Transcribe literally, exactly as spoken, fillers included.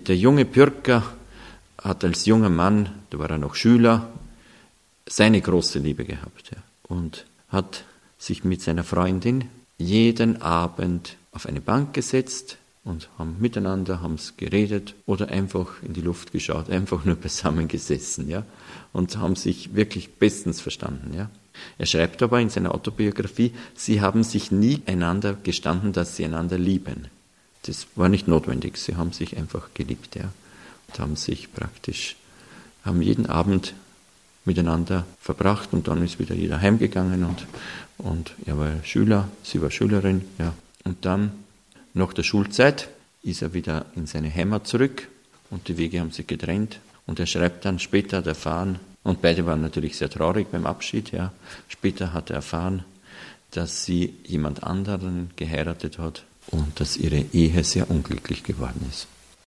Der junge Pürker hat als junger Mann, da war er noch Schüler, seine große Liebe gehabt, ja, und hat sich mit seiner Freundin jeden Abend auf eine Bank gesetzt und haben miteinander, haben es geredet oder einfach in die Luft geschaut, einfach nur beisammen gesessen, ja, und haben sich wirklich bestens verstanden, ja. Er schreibt aber in seiner Autobiografie, sie haben sich nie einander gestanden, dass sie einander lieben. Das war nicht notwendig, sie haben sich einfach geliebt, ja, und haben sich praktisch, haben jeden Abend miteinander verbracht und dann ist wieder jeder heimgegangen und, und er war Schüler, sie war Schülerin, ja. Und dann, nach der Schulzeit, ist er wieder in seine Heimat zurück und die Wege haben sich getrennt und er schreibt dann, später hat er erfahren, und beide waren natürlich sehr traurig beim Abschied, ja. Später hat er erfahren, dass sie jemand anderen geheiratet hat und dass ihre Ehe sehr unglücklich geworden ist.